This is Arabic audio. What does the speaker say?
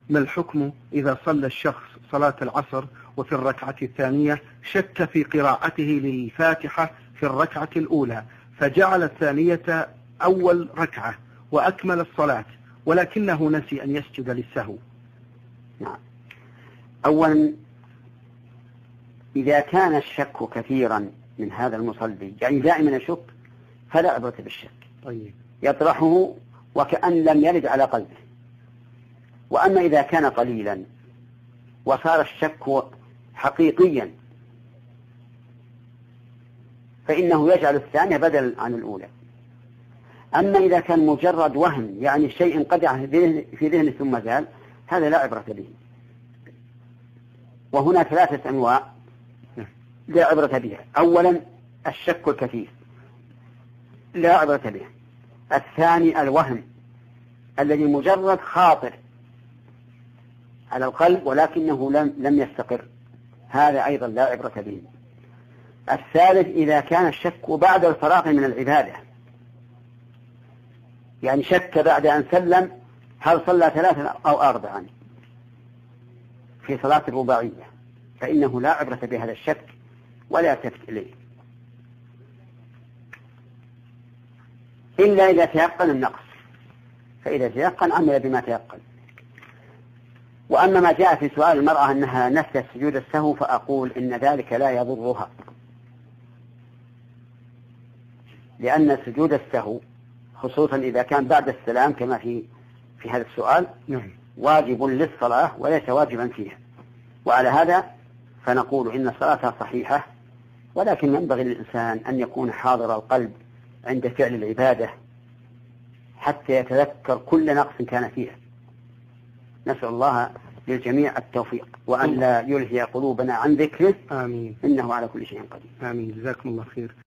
ما الحكم إذا صلى الشخص صلاة العصر وفي الركعة الثانية شك في قراءته للفاتحة في الركعة الأولى فجعل الثانية أول ركعة وأكمل الصلاة ولكنه نسي أن يسجد للسهو؟ نعم. أولا إذا كان الشك كثيرا من هذا المصلي يعني دائما يشك فلا عبرة بالشك. طيب. يطرحه وكأن لم يرد على قلبه. وأما إذا كان قليلا وصار الشك حقيقيا فإنه يجعل الثانية بدل عن الأولى. أما إذا كان مجرد وهم يعني شيء قدع في ذهنه ثم زال هذا لا عبرة به. وهنا 3 أنواع لا عبرة بها. أولا الشك الكثير لا عبرة به. الثاني الوهم الذي مجرد خاطر على القلب ولكنه لم يستقر هذا أيضا لا عبرة به. الثالث إذا كان الشك بعد الفراغ من العبادة يعني شك بعد أن سلم هل صلى 3 أو 4 في صلاة الرباعية فإنه لا عبرة بهذا الشك ولا يلتفت إليه إلا إذا تيقن النقص فإذا تيقن عمل بما تيقن. وأما ما جاء في سؤال المرأة أنها نسيت سجود السهو فأقول إن ذلك لا يضرها لأن سجود السهو خصوصا إذا كان بعد السلام كما في هذا السؤال واجب للصلاة وليس واجبا فيها. وعلى هذا فنقول إن صلاتها صحيحة ولكن ينبغي للإنسان أن يكون حاضر القلب عند فعل العبادة حتى يتذكر كل نقص كان فيها. نسأل الله للجميع التوفيق وأن لا يلهي قلوبنا عن ذكره. آمين. إنه على كل شيء قدير. آمين. جزاكم الله خير.